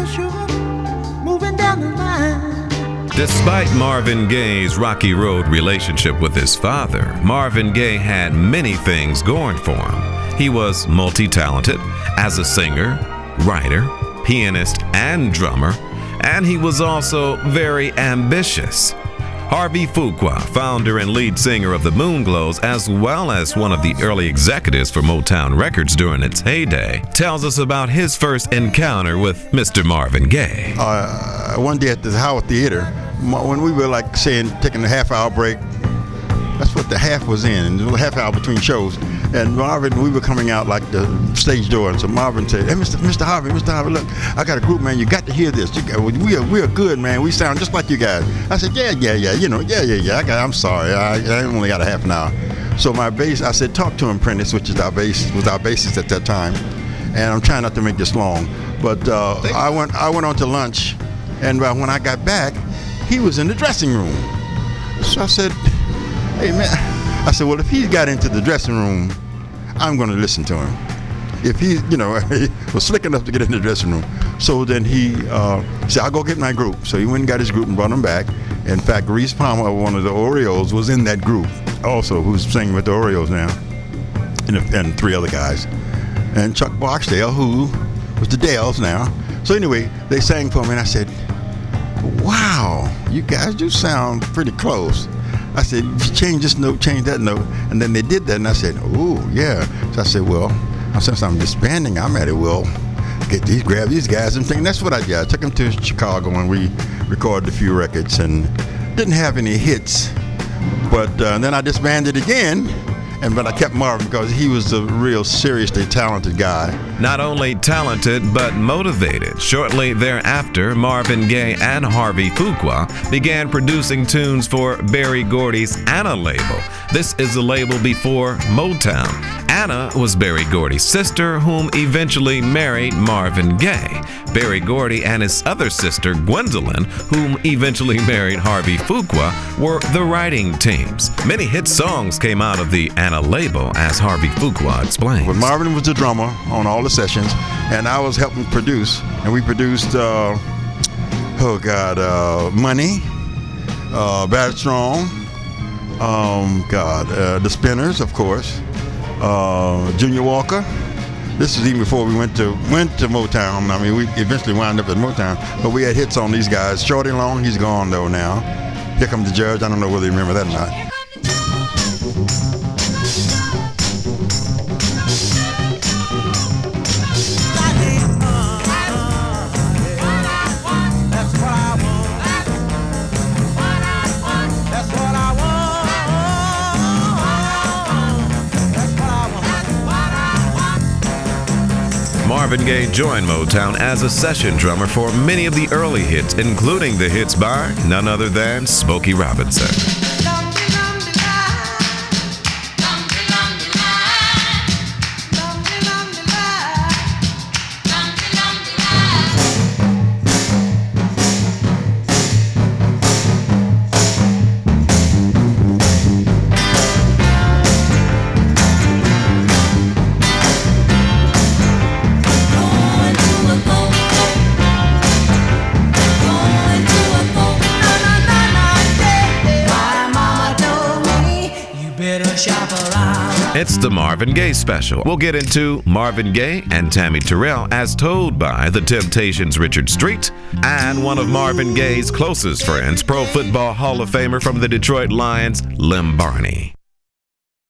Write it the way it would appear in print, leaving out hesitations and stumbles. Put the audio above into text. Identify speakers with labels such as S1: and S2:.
S1: down, sugar, moving down the line.
S2: Despite Marvin Gaye's rocky road relationship with his father, Marvin Gaye had many things going for him. He was multi-talented as a singer, writer, pianist, and drummer, and he was also very ambitious. Harvey Fuqua, founder and lead singer of the Moonglows, as well as one of the early executives for Motown Records during its heyday, tells us about his first encounter with Mr. Marvin Gaye.
S3: One day at the Howard Theater, when we were taking a half-hour break, that's what the half was in, a half hour between shows. And Marvin, we were coming out like the stage door, and so Marvin said, "Hey, Mr. Harvey, look, I got a group, man. You got to hear this. We are good, man. We sound just like you guys." I said, "Yeah. I'm sorry, I only got a half an hour." So my bass, I said, "Talk to him, Prentice," which is our bassist at that time. And I'm trying not to make this long, but I went on to lunch, and when I got back, he was in the dressing room. So I said, "Hey, man," I said, "Well, if he's got into the dressing room, I'm going to listen to him. If he was slick enough to get in the dressing room." So then he said, "I'll go get my group." So he went and got his group and brought them back. In fact, Reese Palmer, one of the Oreos, was in that group also, who's singing with the Oreos now, and three other guys. And Chuck Barksdale, who was the Dales now. So anyway, they sang for me, and I said, "Wow, you guys do sound pretty close." I said, "Change this note, change that note." And then they did that, and I said, "Oh, yeah." So I said, "Well, since I'm disbanding, I might as well grab these guys and think." That's what I did. I took them to Chicago, and we recorded a few records, and didn't have any hits. But then I disbanded again, but I kept Marvin because he was a real seriously talented guy.
S2: Not only talented, but motivated. Shortly thereafter, Marvin Gaye and Harvey Fuqua began producing tunes for Berry Gordy's Anna label. This is the label before Motown. Anna was Berry Gordy's sister, whom eventually married Marvin Gaye. Berry Gordy and his other sister, Gwendolyn, whom eventually married Harvey Fuqua, were the writing teams. Many hit songs came out of the Anna label, as Harvey Fuqua explains.
S3: But Marvin was the drummer on all the sessions, and I was helping produce, and we produced, Money, Bad Strong, The Spinners, of course, Junior Walker. This is even before we went to Motown. I mean, we eventually wound up at Motown, but we had hits on these guys. Shorty Long, he's gone though now. Here Comes the Judge. I don't know whether you remember that or not.
S2: Marvin Gaye joined Motown as a session drummer for many of the early hits, including the hits by none other than Smokey Robinson. It's the Marvin Gaye Special. We'll get into Marvin Gaye and Tammy Terrell as told by The Temptations' Richard Street and one of Marvin Gaye's closest friends, Pro Football Hall of Famer from the Detroit Lions, Lem Barney.